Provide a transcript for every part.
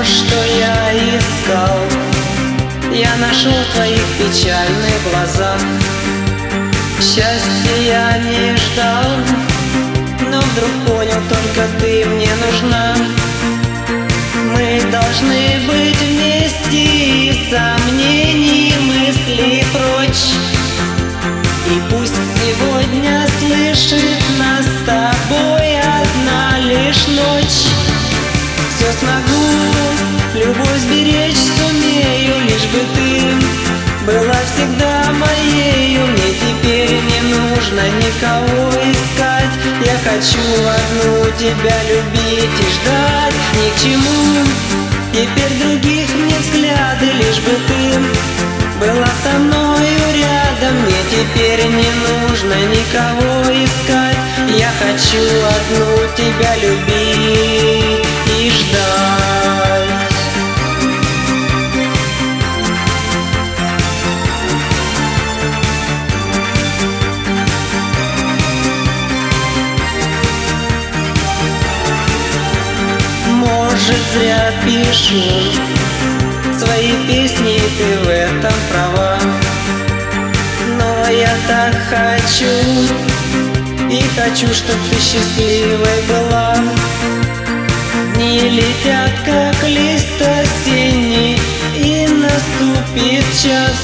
что я искал, я нашел в твоих печальных глазах. Счастья я не ждал, но вдруг понял, только ты мне нужна. Мы должны быть вместе, и сомнений, мысли прочь. И пусть сегодня слышит нас с тобой одна лишь ночь. Все смогу, любовь сберечь сумею, лишь бы ты была всегда моею. Мне теперь не нужно никого искать, я хочу одну тебя любить и ждать. Ни к чему теперь других мне взгляды, лишь бы ты была со мною рядом. Мне теперь не нужно никого искать, я хочу одну тебя любить и ждать. Может, зря пишу свои песни, ты в этом права, но я так хочу, и хочу, чтоб ты счастливой была. Дни летят, как лист осенний, и наступит час.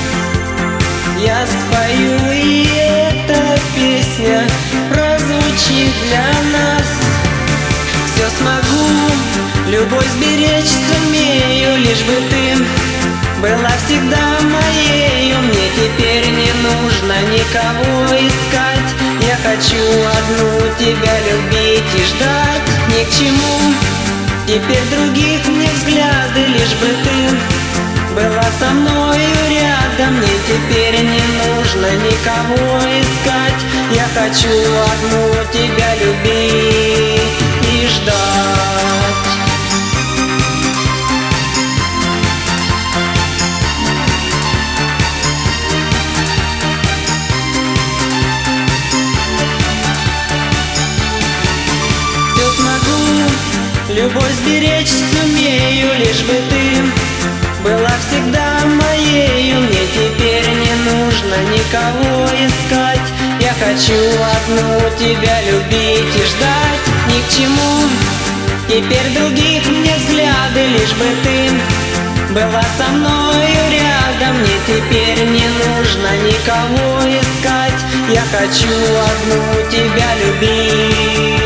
Я спою, и эта песня прозвучит для нас. Все смогу, любовь сберечь сумею, лишь бы ты была всегда моею. Мне теперь не нужно никого искать, я хочу одну тебя любить и ждать. Ни к чему теперь других мне взгляды, лишь бы ты была со мною рядом. Мне теперь не нужно никого искать, я хочу одну тебя любить и ждать. Все смогу, любовь сберечь сумею, лишь бы ты была всегда моею. Мне теперь не нужно никого искать, я хочу одну тебя любить и ждать. Ни к чему теперь других мне взгляды, лишь бы ты была со мною рядом. Мне теперь не нужно никого искать, я хочу одну тебя любить.